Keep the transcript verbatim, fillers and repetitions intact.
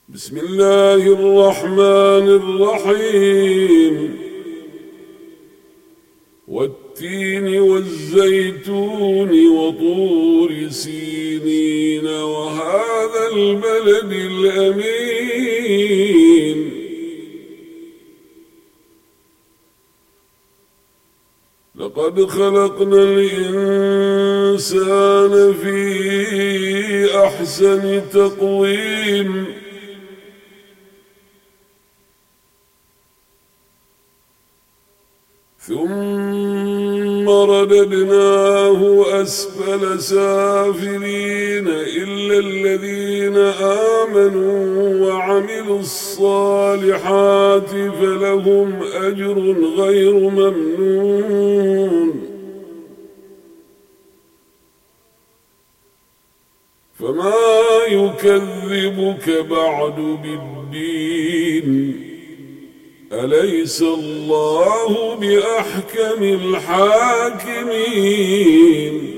بسم الله الرحمن الرحيم والتين والزيتون وطور سينين وهذا البلد الأمين لقد خلقنا الإنسان في أحسن تقويم ثم رددناه أسفل سافلين إلا الذين آمنوا وعملوا الصالحات فلهم أجر غير ممنون فما يكذبك بعد بالدين أليس الله بأحكم الحاكمين